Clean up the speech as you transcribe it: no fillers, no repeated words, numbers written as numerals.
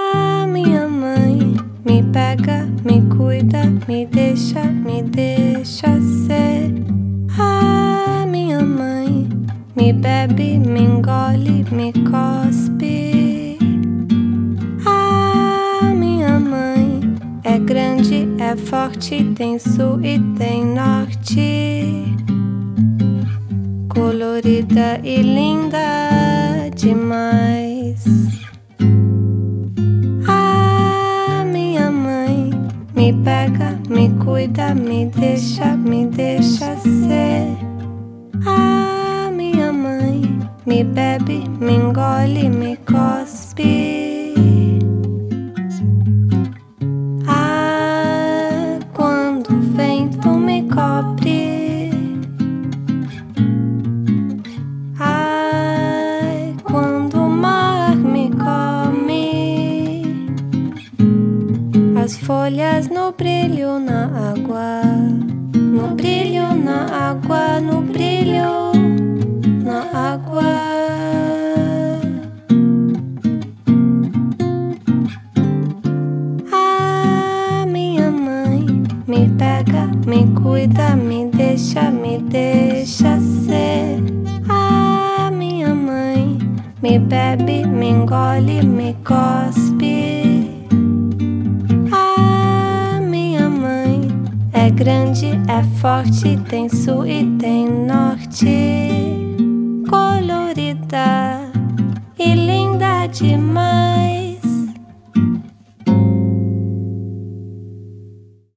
Ah, minha mãe me pega, me cuida, me deixa ser. Ah, minha mãe me bebe, me engole, me cospe. Ah, minha mãe é grande, é forte, tem sul e tem norte, colorida e linda demais. Ah, minha mãe me pega, me cuida, me deixa ser. Ah, minha mãe me bebe, me engole, me cospe. Ah, quando o vento me cobre. Ai, quando o mar me come. As folhas no brilho na água, no brilho na água, no brilho na água. Ah, minha mãe me pega, me cuida, me deixa ser. Ah, minha mãe me bebe, me engole, me cospe. Ah, minha mãe é grande, é forte, tem sul e tem norte, colorida e linda demais.